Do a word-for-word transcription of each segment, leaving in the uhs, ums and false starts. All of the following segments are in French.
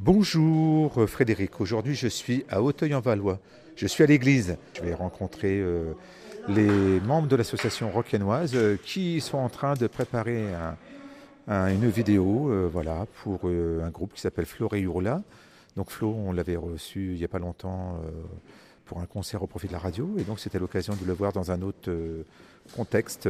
Bonjour Frédéric, aujourd'hui je suis à Auteuil-en-Valois, je suis à l'église. Je vais rencontrer euh, les membres de l'association Roquennoise euh, qui sont en train de préparer un, un, une vidéo euh, voilà, pour euh, un groupe qui s'appelle Flo et Hurla. Donc Flo, on l'avait reçu il n'y a pas longtemps euh, pour un concert au profit de la radio et donc c'était l'occasion de le voir dans un autre euh, contexte.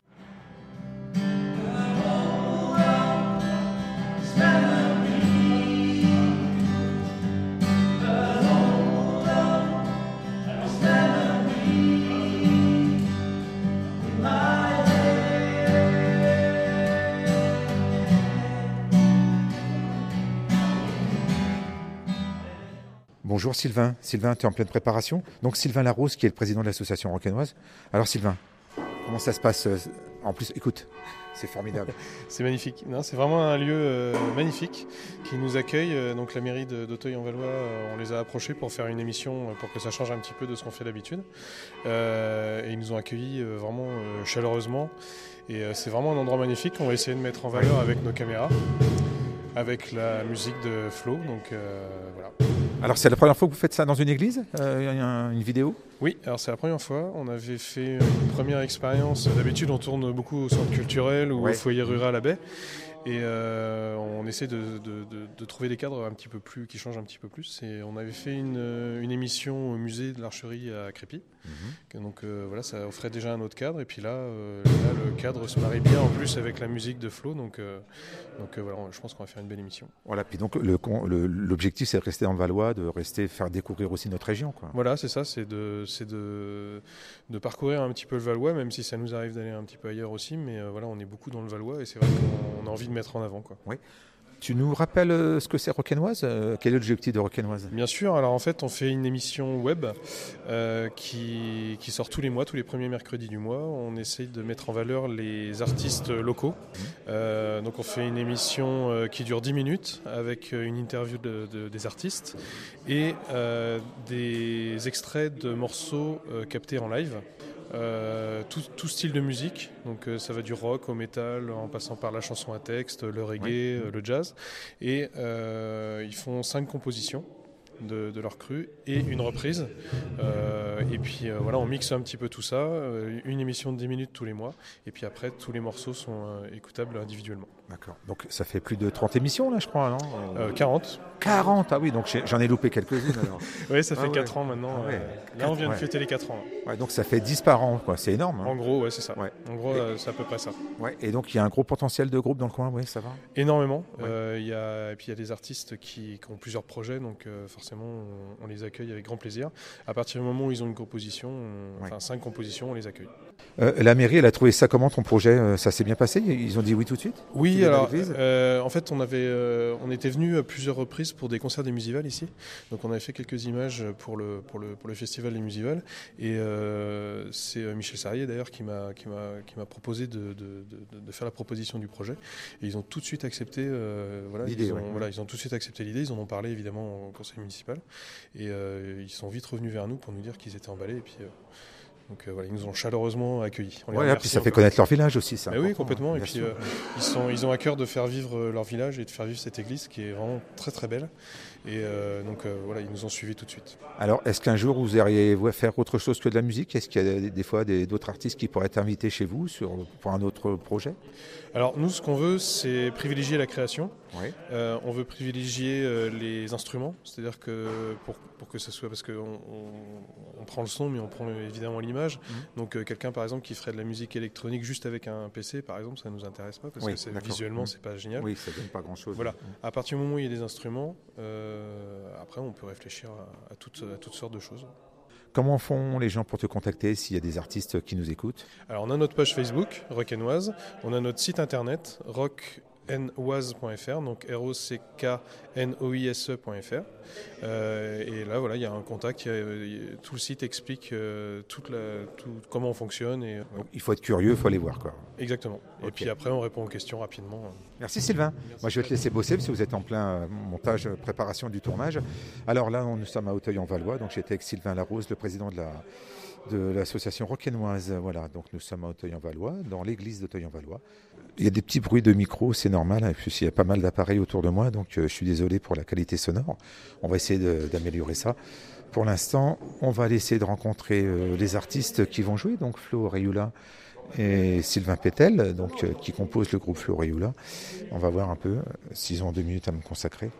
Bonjour Sylvain. Sylvain, tu es en pleine préparation. Donc Sylvain Larose qui est le président de l'association Roquennoise. Alors Sylvain, comment ça se passe? En plus, écoute, c'est formidable. C'est magnifique. Non, c'est vraiment un lieu euh, magnifique qui nous accueille. Euh, donc la mairie de, d'Auteuil-en-Valois, euh, on les a approchés pour faire une émission euh, pour que ça change un petit peu de ce qu'on fait d'habitude. Euh, et ils nous ont accueillis euh, vraiment euh, chaleureusement. Et euh, c'est vraiment un endroit magnifique qu'on va essayer de mettre en valeur avec nos caméras, avec la musique de Flo. Donc euh, voilà. Alors c'est la première fois que vous faites ça dans une église, euh, une vidéo? Oui, alors c'est la première fois. On avait fait une première expérience. D'habitude, on tourne beaucoup au centre culturel ou ouais. au foyer rural à Baie. Et euh, on essaie de, de, de, de trouver des cadres un petit peu plus, qui changent un petit peu plus. Et on avait fait une, une émission au musée de l'Archerie à Crépy. Mm-hmm. Donc euh, voilà, ça offrait déjà un autre cadre. Et puis là, euh, là, le cadre se marie bien en plus avec la musique de Flo. Donc, euh, donc euh, voilà, je pense qu'on va faire une belle émission. Voilà, puis donc le, le, l'objectif c'est de rester dans le Valois, de rester, faire découvrir aussi notre région, quoi. Voilà, c'est ça, c'est de, c'est de, de parcourir un petit peu le Valois, même si ça nous arrive d'aller un petit peu ailleurs aussi. Mais euh, voilà, on est beaucoup dans le Valois et c'est vrai qu'on a envie de mettre en avant, quoi. Oui. Tu nous rappelles ce que c'est Roquennoise? Quel est l'objectif de Roquennoise? Bien sûr, alors en fait on fait une émission web euh, qui, qui sort tous les mois, tous les premiers mercredis du mois. On essaye de mettre en valeur les artistes locaux. Mmh. Euh, donc on fait une émission euh, qui dure dix minutes avec une interview de, de, des artistes et euh, des extraits de morceaux euh, captés en live. Euh, tout, tout style de musique, donc euh, ça va du rock au métal en passant par la chanson à texte, le reggae, oui. euh, le jazz, et euh, ils font cinq compositions de, de leur cru et une reprise, euh, et puis euh, voilà, on mixe un petit peu tout ça, euh, une émission de dix minutes tous les mois, et puis après tous les morceaux sont euh, écoutables individuellement. D'accord, donc ça fait plus de trente émissions là je crois, non? euh, quarante. quarante, ah oui, donc j'en ai loupé quelques-unes alors. Oui, ça fait ah, quatre ouais. ans maintenant, ah, ouais. euh, là on vient de ouais. fêter les quatre ans. Ouais, donc ça fait dix par an, quoi. C'est énorme. Hein. En gros, ouais, c'est ça. Ouais. En gros, euh, c'est à peu près ça. Ouais. Et donc il y a un gros potentiel de groupe dans le coin, oui, ça va? Énormément. Ouais. Euh, y a, et puis il y a des artistes qui, qui ont plusieurs projets, donc euh, forcément on, on les accueille avec grand plaisir. À partir du moment où ils ont une composition, on, ouais. enfin cinq compositions, on les accueille. Euh, la mairie, elle a trouvé ça comment ton projet? Ça s'est bien passé? Ils ont dit oui tout de suite? Oui, alors euh, en fait on avait, euh, on était venu à plusieurs reprises pour des concerts des Musivals ici. Donc on avait fait quelques images pour le pour le pour le festival des Musivals et euh, c'est Michel Sarrier d'ailleurs qui m'a qui m'a qui m'a proposé de, de, de, de faire la proposition du projet. Et ils ont tout de suite accepté. Euh, voilà, l'idée, ils ont, ouais. voilà, ils ont tout de suite accepté l'idée. Ils en ont parlé évidemment au conseil municipal et euh, ils sont vite revenus vers nous pour nous dire qu'ils étaient emballés et puis. Euh, Donc euh, voilà, ils nous ont chaleureusement accueillis. Ouais, et puis ça fait connaître leur village aussi, ça. Oui, complètement. Et puis euh, ils, sont, ils ont à cœur de faire vivre leur village et de faire vivre cette église qui est vraiment très très belle. Et euh, donc euh, voilà, ils nous ont suivis tout de suite. Alors, est-ce qu'un jour vous auriez faire autre chose que de la musique? Est-ce qu'il y a des, des fois des, d'autres artistes qui pourraient être invités chez vous sur, pour un autre projet? Alors nous, ce qu'on veut, c'est privilégier la création. Oui. Euh, on veut privilégier euh, les instruments, c'est-à-dire que pour, pour que ce soit, parce qu'on on, on prend le son, mais on prend évidemment l'image. Mmh. Donc euh, quelqu'un par exemple qui ferait de la musique électronique juste avec un P C, par exemple, ça ne nous intéresse pas parce oui, que c'est, visuellement, mmh. c'est pas génial. Oui, ça donne pas grand-chose. Voilà. Mmh. À partir du moment où il y a des instruments, euh, après on peut réfléchir à, à, toutes, à toutes sortes de choses. Comment font les gens pour te contacter s'il y a des artistes qui nous écoutent? Alors on a notre page Facebook, Roquennoise, on a notre site internet, rock n oise point f r, donc R O C K N O I S E point f r. Euh, et là, voilà, il y a un contact, y a, y a, tout le site explique euh, toute la, tout, comment on fonctionne. Et, donc, il faut être curieux, il faut aller voir, quoi. Exactement. Okay. Et puis après, on répond aux questions rapidement. Merci Sylvain. Merci. Moi, je vais te laisser bosser parce que vous êtes en plein montage, préparation du tournage. Alors là, nous sommes à Auteuil-en-Valois, donc j'étais avec Sylvain Larose, le président de la de l'association Roquennoise. Voilà, donc nous sommes à Auteuil-en-Valois, dans l'église d'Auteuil-en-Valois. Il y a des petits bruits de micro, c'est normal, et puis il y a pas mal d'appareils autour de moi, donc euh, je suis désolé pour la qualité sonore. On va essayer de, d'améliorer ça. Pour l'instant, on va essayer de rencontrer euh, les artistes qui vont jouer, donc Flo Rayula et Sylvain Pétel, donc, euh, qui composent le groupe Flo Rayula. On va voir un peu euh, s'ils ont deux minutes à me consacrer.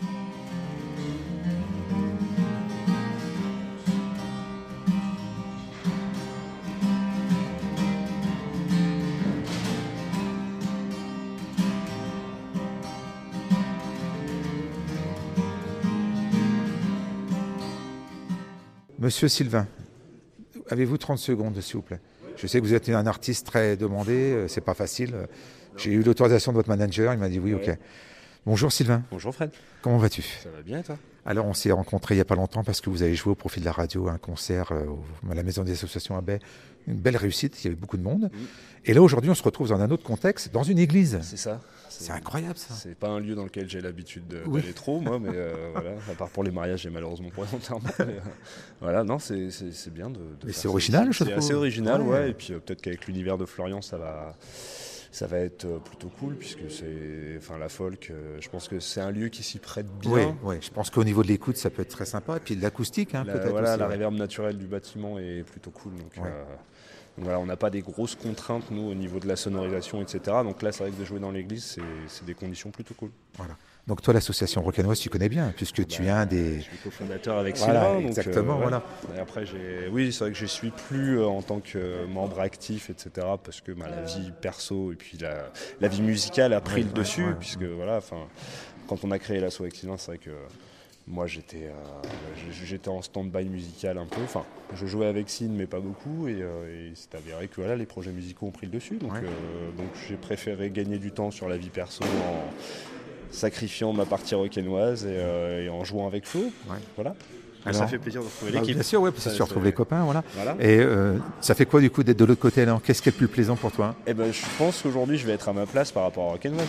Monsieur Sylvain, avez-vous trente secondes, s'il vous plaît? Je sais que vous êtes un artiste très demandé, c'est pas facile. J'ai eu l'autorisation de votre manager, il m'a dit oui, ok. Bonjour Sylvain. Bonjour Fred. Comment vas-tu? Ça va bien et toi? Alors on s'est rencontrés il n'y a pas longtemps parce que vous avez joué au profit de la radio à un concert à la Maison des Associations à Baie. Une belle réussite, il y avait beaucoup de monde. Mmh. Et là aujourd'hui on se retrouve dans un autre contexte, dans une église. C'est ça. C'est, c'est incroyable ça. C'est pas un lieu dans lequel j'ai l'habitude de, oui. d'aller trop moi, mais euh, voilà, à part pour les mariages et malheureusement pour les enterrements. Mais, euh, voilà, non, c'est, c'est, c'est bien de, de mais c'est original, c'est, je trouve. C'est assez original, ouais. ouais. Et puis euh, peut-être qu'avec l'univers de Florian, ça va... Ça va être plutôt cool puisque c'est, enfin la folk, euh, je pense que c'est un lieu qui s'y prête bien. Oui, oui, je pense qu'au niveau de l'écoute, ça peut être très sympa. Et puis de l'acoustique, hein, la, peut-être voilà, aussi. La ouais. réverb naturelle du bâtiment est plutôt cool. Donc, ouais. euh, donc voilà, on n'a pas des grosses contraintes nous au niveau de la sonorisation, et cetera. Donc là, c'est vrai que de jouer dans l'église, c'est, c'est des conditions plutôt cool. Voilà. Donc toi, l'association Roquennoise, tu connais bien, puisque bah, tu es un des... Je suis cofondateur avec voilà, Sylvain. Exactement, donc, euh, voilà. Ouais. Et après, j'ai... oui, c'est vrai que je ne suis plus euh, en tant que membre actif, et cetera. Parce que bah, la vie perso et puis la, la vie musicale a pris ouais, le dessus. Ouais, puisque ouais. voilà, quand on a créé l'asso avec Sylvain, c'est vrai que moi, j'étais, euh, j'étais en stand-by musical un peu. Enfin, je jouais avec Sylvain, mais pas beaucoup. Et, euh, et c'est avéré que voilà, les projets musicaux ont pris le dessus. Donc, ouais. euh, donc j'ai préféré gagner du temps sur la vie perso en sacrifiant ma partie roquennoise et, euh, et en jouant avec Flo. Ouais. Voilà. Alors, ça fait plaisir de retrouver l'équipe. Bien sûr, ouais, parce que tu retrouves les copains. Voilà. voilà. Et euh, ça fait quoi du coup d'être de l'autre côté alors? Qu'est-ce qui est le plus plaisant pour toi? Eh ben, je pense qu'aujourd'hui, je vais être à ma place par rapport à roquennoise.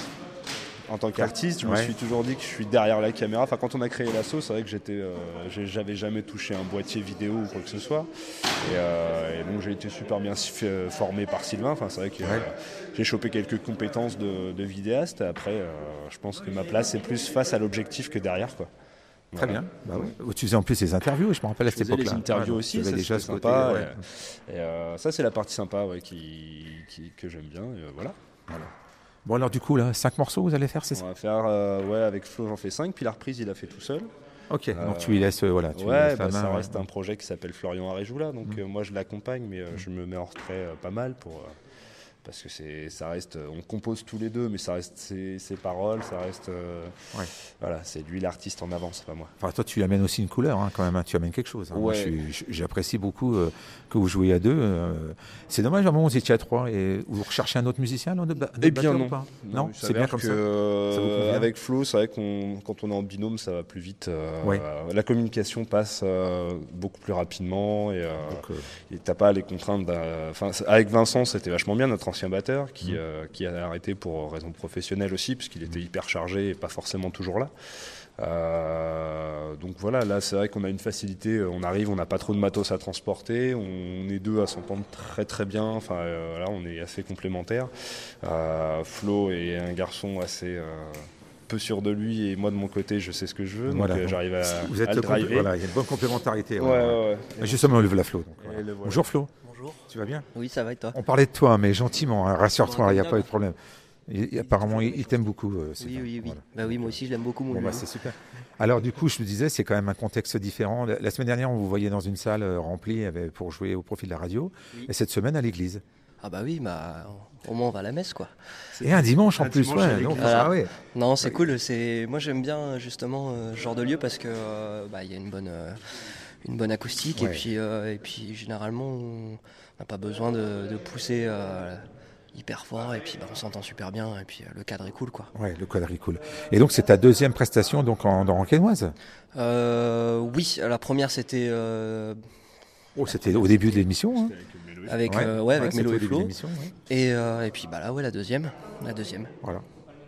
En tant qu'artiste, je ouais. me suis toujours dit que je suis derrière la caméra. Enfin, quand on a créé l'asso, c'est vrai que j'étais, euh, j'avais jamais touché un boîtier vidéo ou quoi que ce soit. Et, euh, et donc j'ai été super bien formé par Sylvain. Enfin, c'est vrai que ouais. euh, j'ai chopé quelques compétences de, de vidéaste. Après, euh, je pense que ma place est plus face à l'objectif que derrière, quoi. Très voilà. bien. Bah ouais. Tu faisais en plus les interviews, je me rappelle à cette époque-là. Les interviews ouais, aussi, ça, déjà c'était sympa. Côté, ouais. Et, et euh, ça, c'est la partie sympa ouais, qui, qui, que j'aime bien. Et, euh, voilà. voilà. Bon alors du coup là, cinq morceaux vous allez faire, c'est ça? On va faire, euh, ouais, avec Flo j'en fais cinq, puis la reprise il a fait tout seul. Ok, euh, donc tu lui laisses, euh, voilà. Tu ouais, lui laisses bah, la main, ça ouais. reste un projet qui s'appelle Florian Arejoula, donc mmh. euh, moi je l'accompagne, mais euh, mmh. je me mets en retrait euh, pas mal pour... Euh, parce que c'est, ça reste, on compose tous les deux, mais ça reste ses, ses paroles, ça reste, euh, ouais. voilà, c'est lui l'artiste en avant, c'est pas moi. Enfin, toi, tu amènes aussi une couleur, hein, quand même. Hein, tu amènes quelque chose. Hein. Ouais. Moi, je suis, j'apprécie beaucoup euh, que vous jouiez à deux. Euh, c'est dommage, à un moment, vous étiez à trois et vous recherchez un autre musicien, là, de, de Eh bien non. Ou pas non, non c'est bien comme que, ça. Euh, ça avec Flo, c'est vrai qu'on, quand on est en binôme, ça va plus vite. Euh, ouais. La communication passe euh, beaucoup plus rapidement et, euh, Donc, euh... et t'as pas les contraintes. Enfin, avec Vincent, c'était vachement bien, notre ancien batteur, qui Euh, qui a arrêté pour raison professionnelle aussi, parce qu'il était hyper chargé et pas forcément toujours là. Euh, donc voilà, là c'est vrai qu'on a une facilité, on arrive, on n'a pas trop de matos à transporter, on est deux à s'entendre très très bien, enfin euh, là on est assez complémentaires. Euh, Flo est un garçon assez... Euh, peu sûr de lui et moi de mon côté je sais ce que je veux, donc voilà, euh, j'arrive à, vous êtes à le compl- driver. Voilà, il y a une bonne complémentarité. Ouais, ouais, ouais. Ouais. Justement, on lève la Flo. Donc, voilà. le voilà. Bonjour Flo. Bonjour. Tu vas bien? Oui, ça va et toi? On parlait de toi, mais gentiment, hein, rassure-toi, il n'y a pas eu de problème. Et, et apparemment, il, il t'aime beaucoup. Euh, oui, oui, oui. Voilà. Bah oui, moi aussi, je l'aime beaucoup. Mon bon, bah, c'est super. Alors, du coup, je te disais, c'est quand même un contexte différent. La, la semaine dernière, on vous voyait dans une salle euh, remplie avec, pour jouer au profit de la radio. Oui. Et cette semaine, à l'église. Ah bah oui, bah, au moins on va à la messe, quoi. Et un dimanche en un plus, dimanche ouais. Donc, voilà. ah ouais. Non, c'est cool. C'est... Moi, j'aime bien justement euh, ce genre de lieu parce que euh, bah, y a une bonne, euh, une bonne acoustique ouais. et, puis, euh, et puis généralement, on n'a pas besoin de, de pousser euh, hyper fort et puis bah, on s'entend super bien et puis euh, le cadre est cool, quoi. Ouais, le cadre est cool. Et donc, c'est ta deuxième prestation donc, en, dans Roquennoise? euh, Oui, la première, c'était... Euh... Oh, c'était au début de l'émission, hein. Avec, ouais, euh, ouais, avec ouais, Mélo et Flo. Ouais. Et, euh, et puis bah là, ouais, la deuxième. La deuxième. Voilà.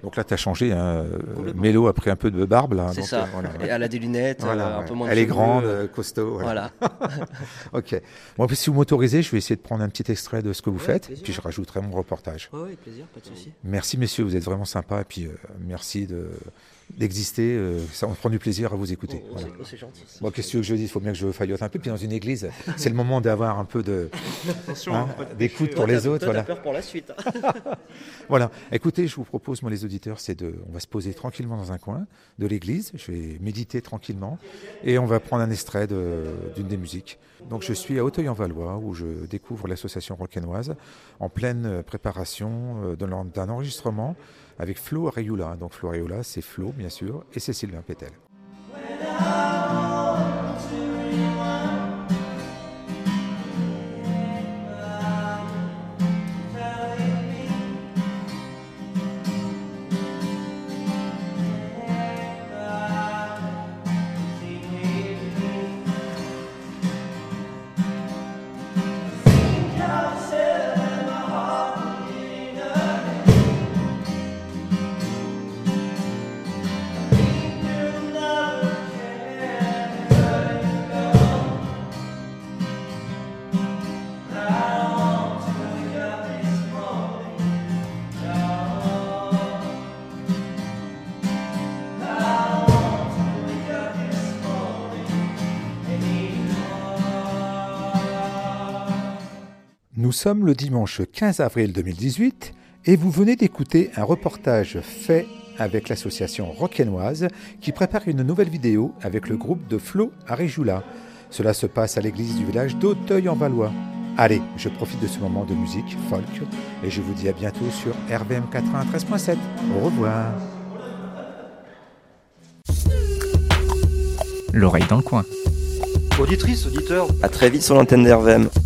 Donc là, tu as changé. Hein, Mélo a pris un peu de barbe. Là, c'est donc, ça. Euh, voilà, et elle a des lunettes, voilà, euh, un ouais. peu moins de Elle est cheveux, grande, euh... costaud. Voilà. voilà. Ok. Bon, si vous m'autorisez, je vais essayer de prendre un petit extrait de ce que vous ouais, faites. Plaisir, puis je rajouterai mon reportage. Oui, avec plaisir, pas de souci. Merci, messieurs. Vous êtes vraiment sympas. Et puis, euh, merci de... d'exister, euh, ça, on prend du plaisir à vous écouter. Oh, voilà. c'est, c'est gentil. Bon, qu'est-ce que je dis? Il faut bien que je faillote un peu. Puis dans une église, c'est le moment d'avoir un peu de hein, d'écoute pour toi, les autres. Toi, voilà. t'as peur pour la suite. Voilà. Écoutez, je vous propose, moi, les auditeurs, c'est de, on va se poser tranquillement dans un coin de l'église. Je vais méditer tranquillement et on va prendre un extrait de, d'une des musiques. Donc, je suis à Auteuil-en-Valois où je découvre l'association rock'n'oise en pleine préparation d'un enregistrement avec Flo Areoula. Donc Flo Areoula, c'est Flo, bien sûr, et c'est Sylvain Pétel. Nous sommes le dimanche quinze avril deux mille dix-huit et vous venez d'écouter un reportage fait avec l'association rock'n'oise qui prépare une nouvelle vidéo avec le groupe de Flo Areoula. Cela se passe à l'église du village d'Auteuil-en-Valois. Allez, je profite de ce moment de musique folk et je vous dis à bientôt sur R V M quatre-vingt-treize point sept. Au revoir. L'oreille dans le coin. Auditrice, auditeur, à très vite sur l'antenne d'R V M.